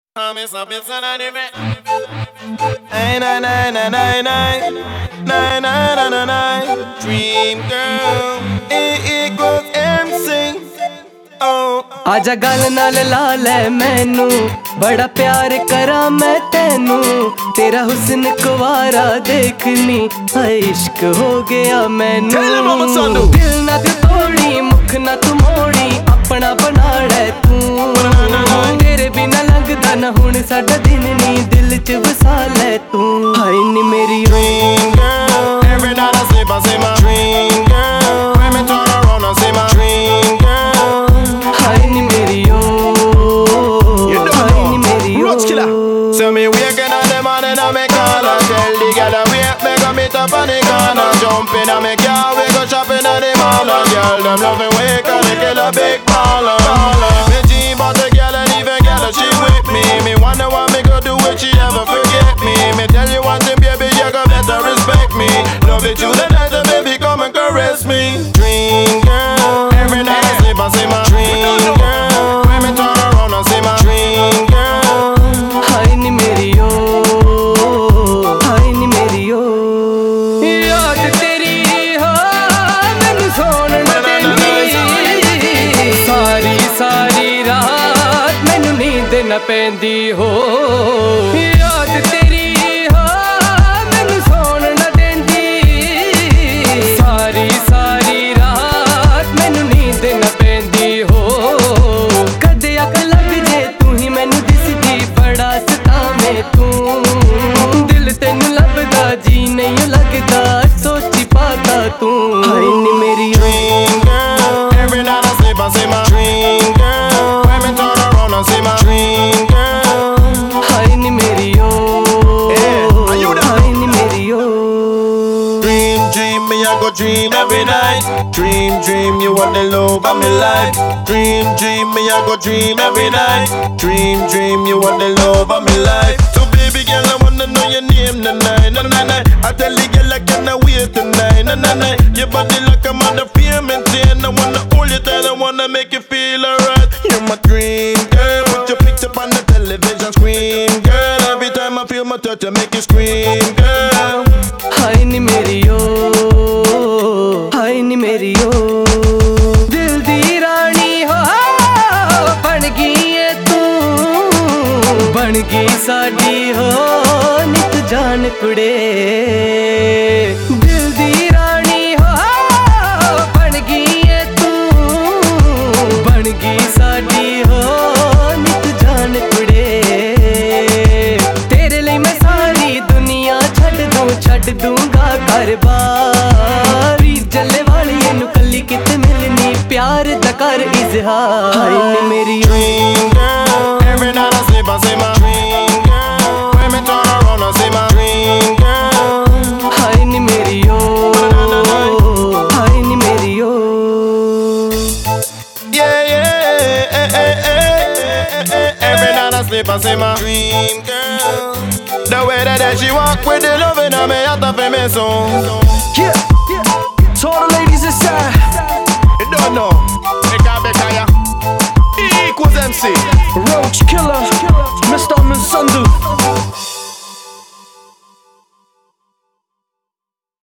Dream girl, A equals MC. आजा गल नाल ला ले मैनू, बड़ा प्यार करा मैं तेनू। तेरा हुस्न कुवारा देखनी, हाय इश्क हो गया मैनू। दिल ना तू तोड़ी, मुख ना तू मोड़ी, अपना बना ले तू। तेरे बिना लगदा ना हुण साडा दिन नी, दिल च वसा ले तू। हाय नी मेरी dream girl, every night I sleep I say my dream girl. When me turn around I say my dream girl. हाय नी मेरी हाय नी मेरी So me waking up the morning and me call and tell the girl to wake me go meet up on the corner. Jump in and me car, we go shopping at the mall. And girl them love me wake and they kill a big baller. Me dream about the girl and even girl she with me. Me wonder what me go do if she ever forget me. Me tell you one thing baby, you got better respect me. Love it you the night and baby come and caress me. Dream girl, every night I sleep I say my dream girl. When me turn around I say my dream girl. हाय नी मेरी हाय नी मेरी याद तेरी हो मैनू सोन न देंदी। सारी सारी रात मैनू नींद न पैंदी हो। याद तेरी हो मैनू सोन न देंदी। सारी सारी रात मैनू नींद न पैंदी हो। कदे अक लग जे तू ही मैनू दिसदी, बड़ा सतावें तू। दिल तेनू लभदा जी नहीं लगदा, सोची पाता तू। हाय नी मेरी Dream girl, every night I sleep I say my dream girl. When me turn around I say my dream girl. हाय नी मेरी हाय नी मेरी Dream, dream, me I go dream every night. Dream, dream, you are the love of my life. Dream, dream, me I go dream every night. Dream, dream, you are the love of my life. So baby girl, I wanna know your name tonight. I tell the girl I cannot wait tonight. Your body like a mother fear maintain. I wanna hold you tight, I wanna make you feel alright. You're my dream girl, put your picture on the television screen, girl. Every time I feel my touch, I make you scream, girl. हाय नी मेरी हाय नी मेरी दिल दी रानी हो बन गई है तू। बन गई साडी हो नित जान कुड़े। दिल दी रानी हो बन गई है तू। बन गई साडी हो नित जान कुड़े। तेरे लिए मैं सारी दुनिया छड़ दूंगा घरबार। जले वाली नू कली किते मिलनी, प्यार दा कर इजहार। हाय नी मेरी Dream girl, every night I sleep I say my dream girl. When me turn around I say my dream girl. हाय नी मेरी हाय नी मेरी Yeah, every night I sleep I say my dream girl. The way that she walk with the loving on me, I thought for me so. Yeah, to all the ladies inside, You don't know, Bekaya, E equals MC. Roach Killer, Mr. Mansundu.